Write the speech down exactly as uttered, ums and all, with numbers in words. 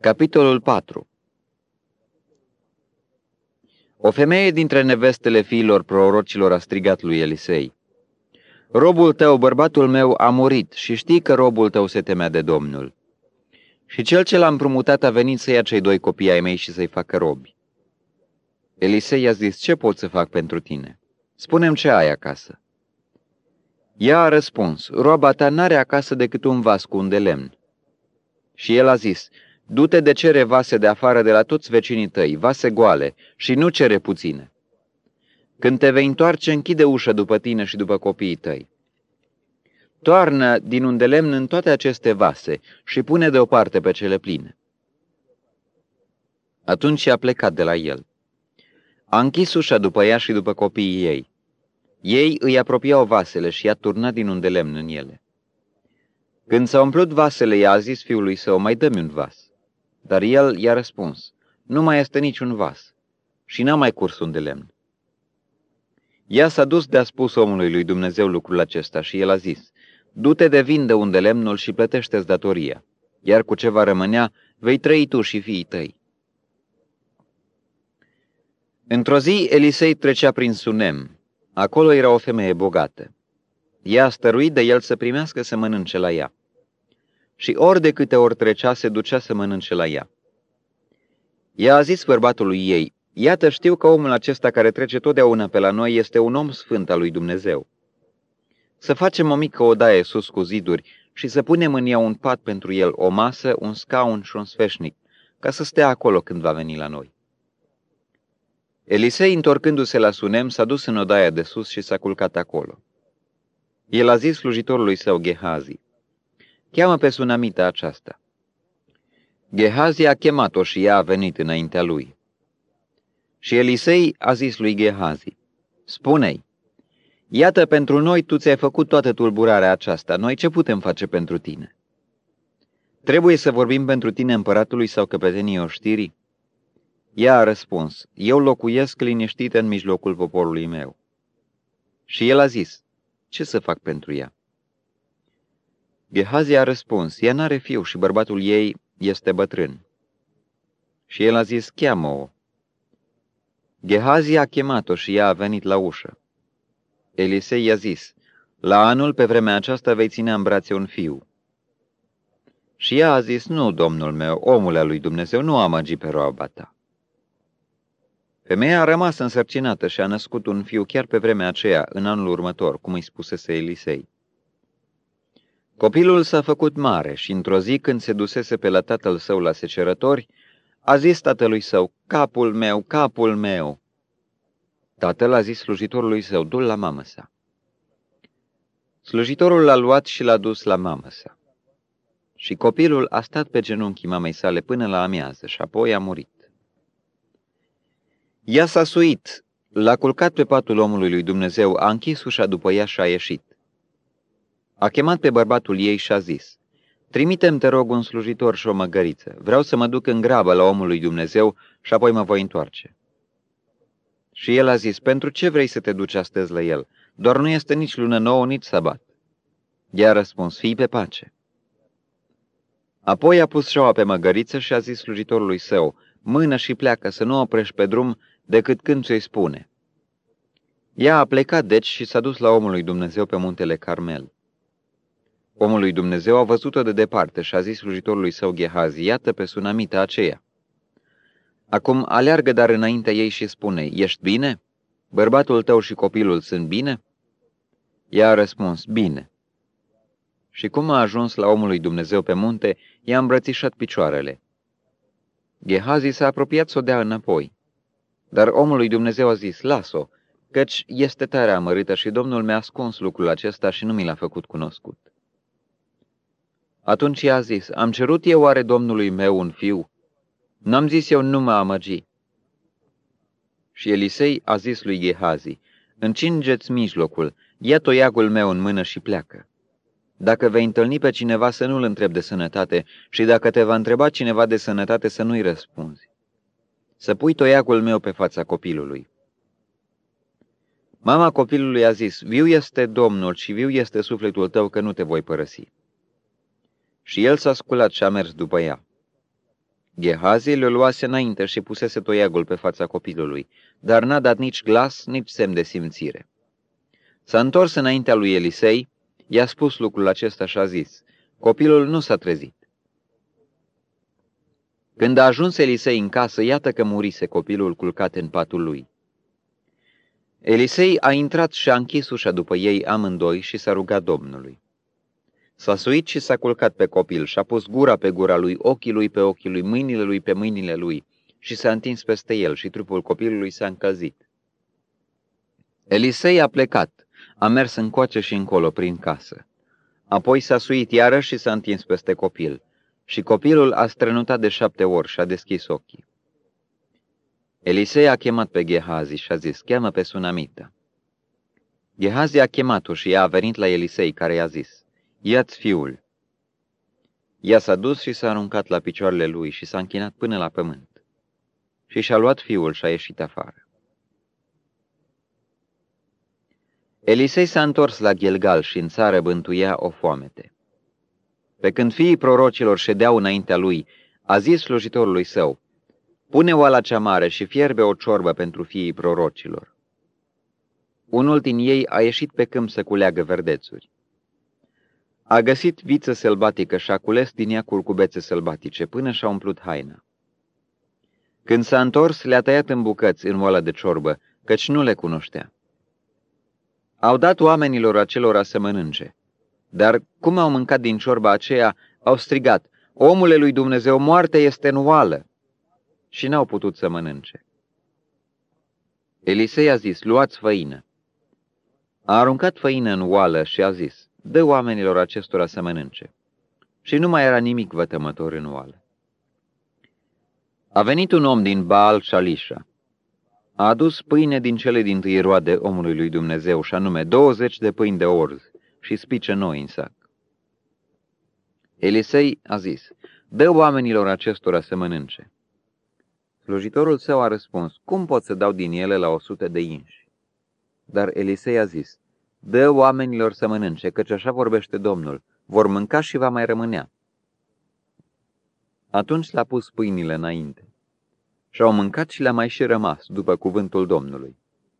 Capitolul patru. O femeie dintre nevestele fiilor prorocilor a strigat lui Elisei: Robul tău, bărbatul meu, a murit și știi că robul tău se temea de Domnul. Și cel ce l-a împrumutat a venit să ia cei doi copii ai mei și să-i facă robi. Elisei i-a zis: Ce pot să fac pentru tine? Spune-mi ce ai acasă. Ea a răspuns: Roaba ta n-are acasă decât un vas cu un de lemn. Și el a zis: Du-te de cere vase de afară de la toți vecinii tăi, vase goale, și nu cere puține. Când te vei întoarce, închide ușa după tine și după copiii tăi. Toarnă din un de lemn în toate aceste vase și pune deoparte pe cele pline. Atunci a plecat de la el. A închis ușa după ea și după copiii ei. Ei îi apropiau vasele și i-a turnat din un de lemn în ele. Când s-a umplut vasele, i-a zis fiului său: Mai dă-mi un vas. Dar el i-a răspuns: Nu mai este niciun vas. Și n-a mai curs un de lemn. Ea s-a dus de a spus omului lui Dumnezeu lucrul acesta și el a zis: Du-te de vinde un de lemnul și plătește-ți datoria, iar cu ce va rămânea vei trăi tu și fiii tăi. Într-o zi Elisei trecea prin Sunem. Acolo era o femeie bogată. Ea a stăruit de el să primească să mănânce la ea. Și ori de câte ori trecea, se ducea să mănânce la ea. Ea a zis bărbatului ei: Iată, știu că omul acesta care trece totdeauna pe la noi este un om sfânt al lui Dumnezeu. Să facem o mică odaie sus cu ziduri și să punem în ea un pat pentru el, o masă, un scaun și un sfeșnic, ca să stea acolo când va veni la noi. Elisei, întorcându-se la Sunem, s-a dus în odaia de sus și s-a culcat acolo. El a zis slujitorului său Gehazi: Cheamă pe sunamita aceasta. Gehazi a chemat-o și ea a venit înaintea lui. Și Elisei a zis lui Gehazi: Spune-i, iată, pentru noi tu ți-ai făcut toată tulburarea aceasta, noi ce putem face pentru tine? Trebuie să vorbim pentru tine împăratului sau căpetenii oștirii? Ea a răspuns: Eu locuiesc liniștită în mijlocul poporului meu. Și el a zis: Ce să fac pentru ea? Gehazi a răspuns: Ea n-are fiu și bărbatul ei este bătrân. Și el a zis: Cheamă-o. Gehazi a chemat-o și ea a venit la ușă. Elisei i-a zis: La anul, pe vremea aceasta, vei ține în brațe un fiu. Și ea a zis: Nu, domnul meu, omule al lui Dumnezeu, nu amăgi pe roaba ta. Femeia a rămas însărcinată și a născut un fiu chiar pe vremea aceea, în anul următor, cum îi spusese Elisei. Copilul s-a făcut mare și într-o zi, când se dusese pe la tatăl său la secerători, a zis tatălui său: Capul meu, capul meu! Tatăl a zis slujitorului său: Du-l la mamă sa. Slujitorul l-a luat și l-a dus la mamă sa. Și copilul a stat pe genunchii mamei sale până la amiază și apoi a murit. Ea s-a suit, l-a culcat pe patul omului lui Dumnezeu, a închis ușa după ea și a ieșit. A chemat pe bărbatul ei și a zis: Trimite-mi, te rog, un slujitor și o măgăriță. Vreau să mă duc în grabă la omul lui Dumnezeu și apoi mă voi întoarce. Și el a zis: Pentru ce vrei să te duci astăzi la el? Doar nu este nici lună nouă, nici sabat. Ea a răspuns: Fii pe pace. Apoi a pus șaua pe măgăriță și a zis slujitorului său: Mână și pleacă, să nu oprești pe drum decât când ți-o spune. Ea a plecat deci și s-a dus la omul lui Dumnezeu pe muntele Carmel. Omul lui Dumnezeu a văzut-o de departe și a zis slujitorului său Gehazi: Iată pe sunamita aceea. Acum aleargă dar înaintea ei și spune: Ești bine? Bărbatul tău și copilul sunt bine? Ea a răspuns: Bine. Și cum a ajuns la omul lui Dumnezeu pe munte, i-a îmbrățișat picioarele. Gehazi s-a apropiat să o dea înapoi. Dar omul lui Dumnezeu a zis: Las-o, căci este tare amărâtă și Domnul mi-a ascuns lucrul acesta și nu mi l-a făcut cunoscut. Atunci i-a zis: Am cerut eu oare Domnului meu un fiu? N-am zis eu: Nu mă amăgi. Și Elisei a zis lui Gehazi: Încinge-ți mijlocul, ia toiagul meu în mână și pleacă. Dacă vei întâlni pe cineva, să nu-l întrebi de sănătate, și dacă te va întreba cineva de sănătate, să nu-i răspunzi. Să pui toiagul meu pe fața copilului. Mama copilului a zis: Viu este Domnul și viu este sufletul tău că nu te voi părăsi. Și el s-a sculat și a mers după ea. Gehazi le luase înainte și pusese toiagul pe fața copilului, dar n-a dat nici glas, nici semn de simțire. S-a întors înaintea lui Elisei, i-a spus lucrul acesta și a zis, copilul nu s-a trezit. Când a ajuns Elisei în casă, iată că murise copilul culcat în patul lui. Elisei a intrat și a închis ușa după ei amândoi și s-a rugat Domnului. S-a suit și s-a culcat pe copil și a pus gura pe gura lui, ochii lui pe ochii lui, mâinile lui pe mâinile lui și s-a întins peste el și trupul copilului s-a încălzit. Elisei a plecat, a mers încoace și încolo prin casă. Apoi s-a suit iarăși și s-a întins peste copil și copilul a strănutat de șapte ori și a deschis ochii. Elisei a chemat pe Gehazi și a zis, cheamă pe Sunamita. Gehazi a chemat-o și ea a venit la Elisei, care i-a zis, ia-ți fiul. Ea s-a dus și s-a aruncat la picioarele lui și s-a închinat până la pământ. Și și-a luat fiul și a ieșit afară. Elisei s-a întors la Gilgal și în țară bântuia o foamete. Pe când fiii prorocilor ședeau înaintea lui, a zis slujitorului său, pune oala cea mare și fierbe o ciorbă pentru fiii prorocilor. Unul din ei a ieșit pe câmp să culeagă verdețuri. A găsit viță sălbatică și a cules din ea curcubețe sălbatice până și-a umplut haina. Când s-a întors, le-a tăiat în bucăți în oala de ciorbă, căci nu le cunoștea. Au dat oamenilor acelora să mănânce, dar cum au mâncat din ciorba aceea, au strigat, omule lui Dumnezeu, moartea este în oală, și n-au putut să mănânce. Elisei a zis, luați făină. A aruncat făină în oală și a zis, dă oamenilor acestora să mănânce. Și nu mai era nimic vătămător în oală. A venit un om din Baal Shalisha. A adus pâine din cele dintâi roade omului lui Dumnezeu, și anume douăzeci de pâini de orz și spice noi în sac. Elisei a zis, dă oamenilor acestora să mănânce. Slujitorul său a răspuns, cum pot să dau din ele la o sută de inși? Dar Elisei a zis, dă oamenilor să mănânce, căci așa vorbește Domnul, vor mânca și va mai rămânea. Atunci l-a pus pâinile înainte. Și-au mâncat și le-a mai și rămas, după cuvântul Domnului.